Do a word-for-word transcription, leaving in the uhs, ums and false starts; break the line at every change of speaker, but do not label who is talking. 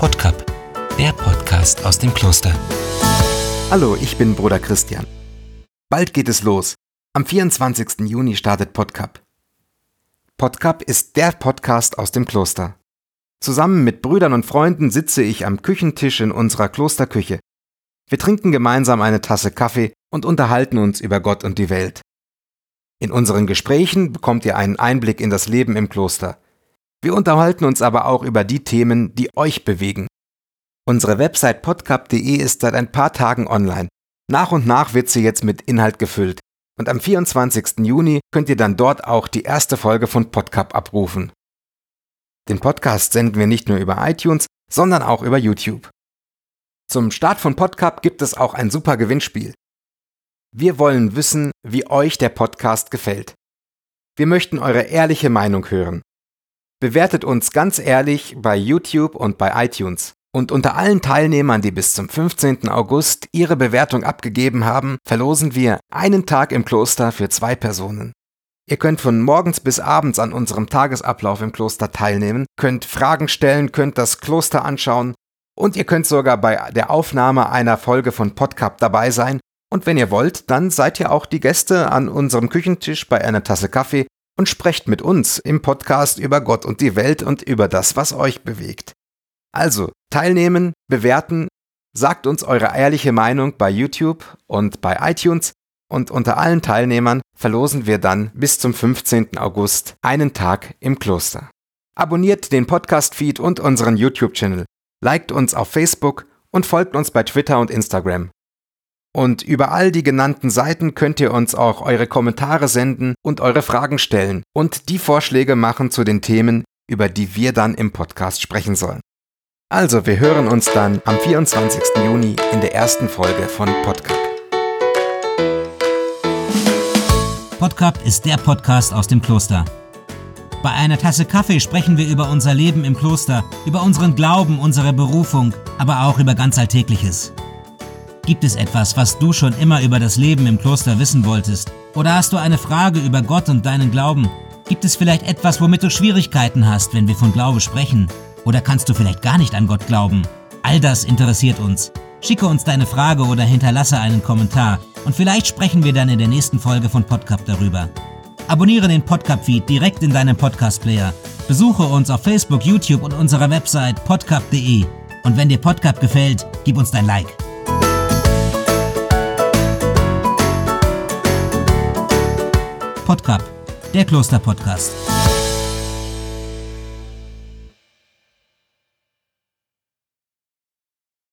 Podcap, der Podcast aus dem Kloster.
Hallo, ich bin Bruder Christian. Bald geht es los. Am vierundzwanzigsten Juni startet Podcap. Podcap ist der Podcast aus dem Kloster. Zusammen mit Brüdern und Freunden sitze ich am Küchentisch in unserer Klosterküche. Wir trinken gemeinsam eine Tasse Kaffee und unterhalten uns über Gott und die Welt. In unseren Gesprächen bekommt ihr einen Einblick in das Leben im Kloster. Wir unterhalten uns aber auch über die Themen, die euch bewegen. Unsere Website podcap punkt de ist seit ein paar Tagen online. Nach und nach wird sie jetzt mit Inhalt gefüllt. Und am vierundzwanzigsten Juni könnt ihr dann dort auch die erste Folge von Podcap abrufen. Den Podcast senden wir nicht nur über iTunes, sondern auch über YouTube. Zum Start von Podcap gibt es auch ein super Gewinnspiel. Wir wollen wissen, wie euch der Podcast gefällt. Wir möchten eure ehrliche Meinung hören. Bewertet uns ganz ehrlich bei YouTube und bei iTunes. Und unter allen Teilnehmern, die bis zum fünfzehnten August ihre Bewertung abgegeben haben, verlosen wir einen Tag im Kloster für zwei Personen. Ihr könnt von morgens bis abends an unserem Tagesablauf im Kloster teilnehmen, könnt Fragen stellen, könnt das Kloster anschauen und ihr könnt sogar bei der Aufnahme einer Folge von Podcap dabei sein. Und wenn ihr wollt, dann seid ihr auch die Gäste an unserem Küchentisch bei einer Tasse Kaffee und sprecht mit uns im Podcast über Gott und die Welt und über das, was euch bewegt. Also, teilnehmen, bewerten, sagt uns eure ehrliche Meinung bei YouTube und bei iTunes und unter allen Teilnehmern verlosen wir dann bis zum fünfzehnten August einen Tag im Kloster. Abonniert den Podcast-Feed und unseren YouTube-Channel, liked uns auf Facebook und folgt uns bei Twitter und Instagram. Und über all die genannten Seiten könnt ihr uns auch eure Kommentare senden und eure Fragen stellen und die Vorschläge machen zu den Themen, über die wir dann im Podcast sprechen sollen. Also, wir hören uns dann am vierundzwanzigsten Juni in der ersten Folge von Podcap.
Podcap ist der Podcast aus dem Kloster. Bei einer Tasse Kaffee sprechen wir über unser Leben im Kloster, über unseren Glauben, unsere Berufung, aber auch über ganz Alltägliches. Gibt es etwas, was du schon immer über das Leben im Kloster wissen wolltest? Oder hast du eine Frage über Gott und deinen Glauben? Gibt es vielleicht etwas, womit du Schwierigkeiten hast, wenn wir von Glaube sprechen? Oder kannst du vielleicht gar nicht an Gott glauben? All das interessiert uns. Schicke uns deine Frage oder hinterlasse einen Kommentar und vielleicht sprechen wir dann in der nächsten Folge von Podcap darüber. Abonniere den Podcap-Feed direkt in deinem Podcast-Player. Besuche uns auf Facebook, YouTube und unserer Website podcap punkt de. Und wenn dir Podcap gefällt, gib uns dein Like. Podcap, der Kloster-Podcast.